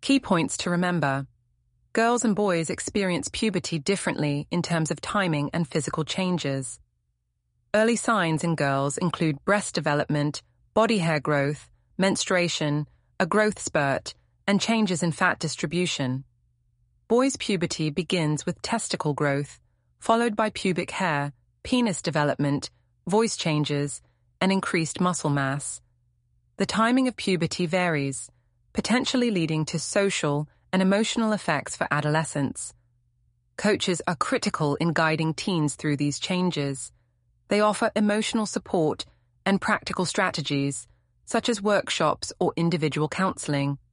Key points to remember. Girls and boys experience puberty differently in terms of timing and physical changes. Early signs in girls include breast development, body hair growth, menstruation, a growth spurt, and changes in fat distribution. Boys' puberty begins with testicle growth, followed by pubic hair, penis development, voice changes, and increased muscle mass. The timing of puberty varies, potentially leading to social and emotional effects for adolescents. Coaches are critical in guiding teens through these changes. They offer emotional support and practical strategies, such as workshops or individual counseling.